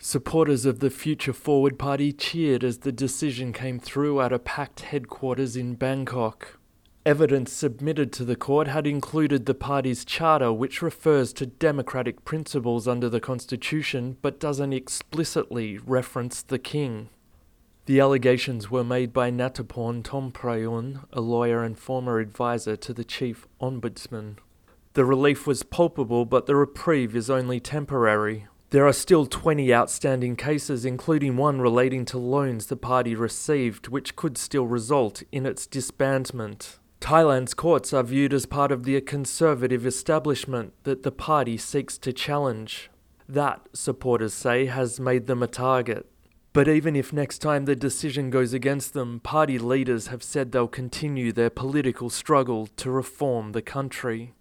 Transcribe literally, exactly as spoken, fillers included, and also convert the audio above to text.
Supporters of the Future Forward Party cheered as the decision came through at a packed headquarters in Bangkok. Evidence submitted to the court had included the party's charter, which refers to democratic principles under the constitution but doesn't explicitly reference the king. The allegations were made by Natapon Tomprayun, a lawyer and former advisor to the chief ombudsman. The relief was palpable, but the reprieve is only temporary. There are still twenty outstanding cases, including one relating to loans the party received, which could still result in its disbandment. Thailand's courts are viewed as part of the conservative establishment that the party seeks to challenge. That, supporters say, has made them a target. But even if next time the decision goes against them, party leaders have said they'll continue their political struggle to reform the country.